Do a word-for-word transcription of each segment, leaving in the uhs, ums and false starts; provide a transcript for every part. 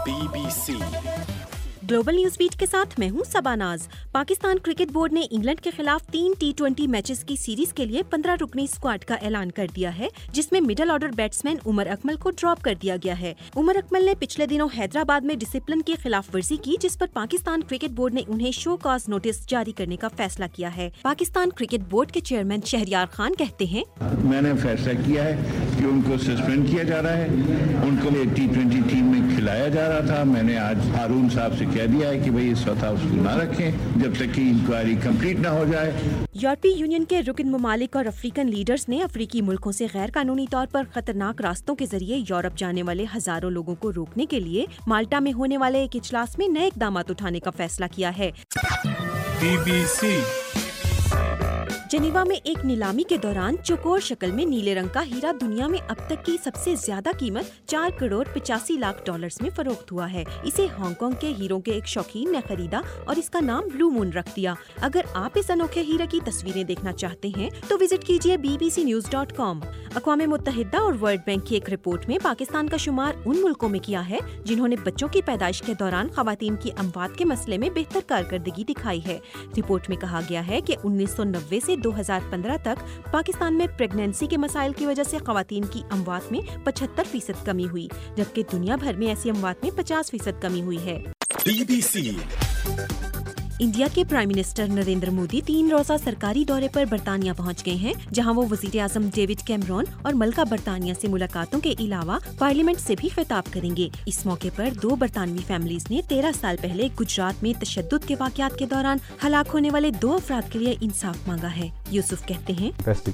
Be B C Global News Beat کے ساتھ میں ہوں سباناز۔ پاکستان کرکٹ بورڈ نے انگلینڈ کے خلاف تین ٹی ٹوینٹی میچز کی سیریز کے لیے پندرہ رکنی اسکواڈ کا اعلان کر دیا ہے، جس میں middle order batsman Umar Akmal کو ڈراپ کر دیا گیا ہے۔ عمر اکمل نے پچھلے دنوں حیدرآباد میں ڈسپلن کی خلاف ورزی کی، جس پر پاکستان کرکٹ بورڈ نے انہیں شو کاز نوٹس جاری کرنے کا فیصلہ کیا ہے۔ پاکستان کرکٹ بورڈ کے چیئرمین شہریار خان کہتے ہیں، میں نے فیصلہ کیا ہے کہ ان کو سسپینڈ کیا جا رہا ہے، ان کو ٹی ٹوینٹی ٹیم میں کھلایا جا رہا تھا۔ میں نے آج ہارون صاحب سے کہہ دیا ہے کہ بھائی اس وقت اس کو نہ رکھیں جب تک کہ انکوائری کمپلیٹ نہ ہو جائے۔ یورپی یونین کے رکن ممالک اور افریقن لیڈرز نے افریقی ملکوں سے غیر قانونی طور پر خطرناک راستوں کے ذریعے یورپ جانے والے ہزاروں لوگوں کو روکنے کے لیے مالٹا میں ہونے والے ایک اجلاس میں نئے اقدامات اٹھانے کا فیصلہ کیا ہے۔ بی بی سی جنیوا میں ایک نیلامی کے دوران چوکور شکل میں نیلے رنگ کا ہیرا دنیا میں اب تک کی سب سے زیادہ قیمت چار کروڑ پچاسی لاکھ ڈالرز میں فروخت ہوا ہے۔ اسے ہانگ کانگ کے ہیروں کے ایک شوقین نے خریدا اور اس کا نام بلو مون رکھ دیا۔ اگر آپ اس انوکھے ہیرے کی تصویریں دیکھنا چاہتے ہیں تو وزٹ کیجیے B B C news dot com. اقوام متحدہ اور ورلڈ بینک کی ایک رپورٹ میں پاکستان کا شمار ان ملکوں میں کیا ہے جنہوں نے بچوں کی پیدائش کے دوران خواتین کی اموات کے مسئلے میں بہتر کارکردگی دکھائی ہے۔ رپورٹ میں کہا گیا ہے کہ انیس سو نوے سے دو ہزار پندرہ تک پاکستان میں پریگنینسی کے مسائل کی وجہ سے خواتین کی اموات میں پچہتر فیصد کمی ہوئی، جبکہ دنیا بھر میں ایسی اموات میں پچاس فیصد کمی ہوئی ہے۔ بی بی سی انڈیا کے پرائم منسٹر نریندر مودی تین روزہ سرکاری دورے پر برطانیہ پہنچ گئے ہیں، جہاں وہ وزیر اعظم ڈیوڈ کیمرون اور ملکہ برطانیہ سے ملاقاتوں کے علاوہ پارلیمنٹ سے بھی خطاب کریں گے۔ اس موقع پر دو برطانوی فیملیز نے تیرہ سال پہلے گجرات میں تشدد کے واقعات کے دوران ہلاک ہونے والے دو افراد کے لیے انصاف مانگا ہے۔ یوسف کہتے ہیں،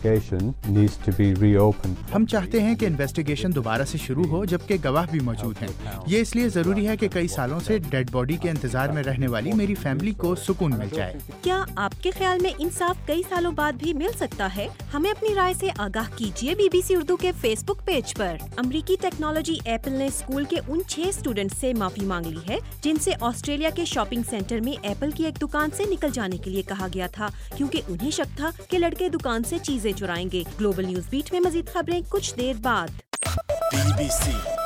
ہم چاہتے ہیں کہ انویسٹیگیشن دوبارہ سے شروع ہو جبکہ گواہ بھی موجود ہیں۔ یہ اس لیے ضروری ہے کہ کئی سالوں سے ڈیڈ باڈی کے انتظار میں رہنے والی میری فیملی کو سکون مل جائے۔ کیا آپ کے خیال میں انصاف کئی سالوں بعد بھی مل سکتا ہے؟ ہمیں اپنی رائے سے آگاہ کیجیے بی بی سی اردو کے فیس بک پیج پر۔ امریکی ٹیکنالوجی ایپل نے اسکول کے ان چھ اسٹوڈنٹ سے معافی مانگ لی ہے جن سے آسٹریلیا کے شاپنگ سینٹر میں ایپل کی ایک دکان سے نکل جانے کے لیے کہا گیا تھا، کیونکہ انہیں شک تھا کہ لڑکے دکان سے چیزیں چرائیں گے۔ گلوبل نیوز بیٹ میں مزید خبریں کچھ دیر بعد۔ Be B C